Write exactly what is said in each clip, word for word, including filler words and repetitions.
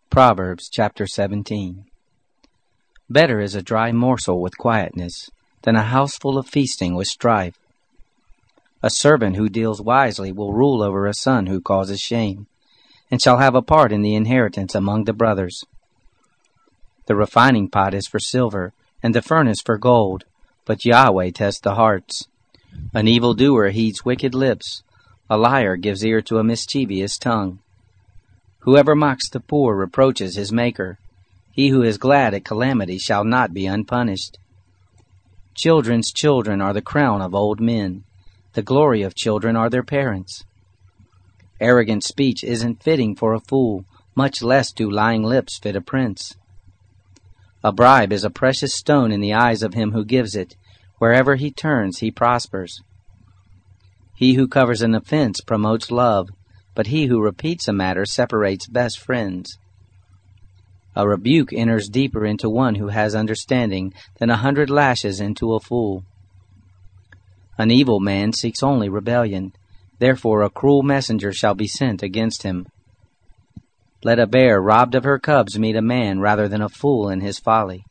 Proverbs chapter seventeen. Better is a dry morsel with quietness than a house full of feasting with strife. A servant who deals wisely will rule over a son who causes shame, and shall have a part in the inheritance among the brothers. The refining pot is for silver, and the furnace for gold, but Yahweh tests the hearts. An evildoer heeds wicked lips, a liar gives ear to a mischievous tongue. Whoever mocks the poor reproaches his Maker. He who is glad at calamity shall not be unpunished. Children's children are the crown of old men. The glory of children are their parents. Arrogant speech isn't fitting for a fool, much less do lying lips fit a prince. A bribe is a precious stone in the eyes of him who gives it. Wherever he turns, he prospers. He who covers an offense promotes love, but he who repeats a matter separates best friends. A rebuke enters deeper into one who has understanding than a hundred lashes into a fool. An evil man seeks only rebellion, therefore a cruel messenger shall be sent against him. Let a bear robbed of her cubs meet a man rather than a fool in his folly.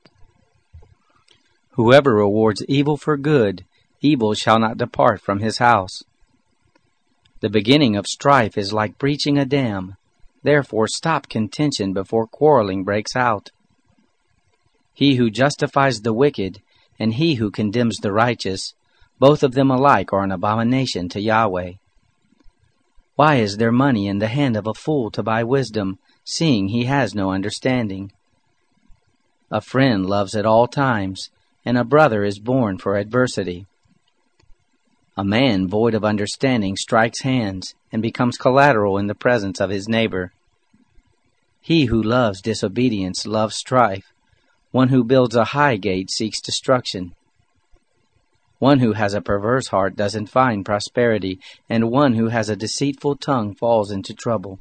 Whoever rewards evil for good, evil shall not depart from his house. The beginning of strife is like breaching a dam. Therefore stop contention before quarreling breaks out. He who justifies the wicked, and he who condemns the righteous, both of them alike are an abomination to Yahweh. Why is there money in the hand of a fool to buy wisdom, seeing he has no understanding? A friend loves at all times, and a brother is born for adversity. A man void of understanding strikes hands and becomes collateral in the presence of his neighbor. He who loves disobedience loves strife. One who builds a high gate seeks destruction. One who has a perverse heart doesn't find prosperity, and one who has a deceitful tongue falls into trouble.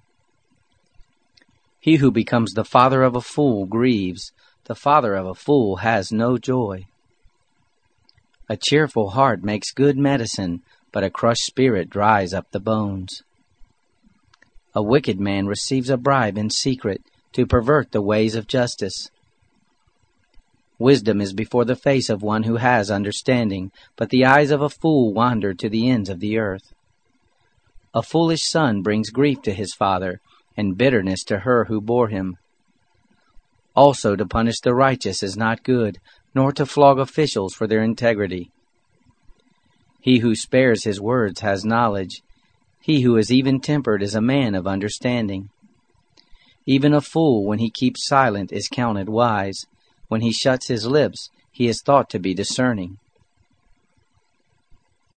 He who becomes the father of a fool grieves. The father of a fool has no joy. A cheerful heart makes good medicine, but a crushed spirit dries up the bones. A wicked man receives a bribe in secret to pervert the ways of justice. Wisdom is before the face of one who has understanding, but the eyes of a fool wander to the ends of the earth. A foolish son brings grief to his father, and bitterness to her who bore him. Also to punish the righteous is not good, nor to flog officials for their integrity. He who spares his words has knowledge. He who is even-tempered is a man of understanding. Even a fool, when he keeps silent, is counted wise. When he shuts his lips, he is thought to be discerning.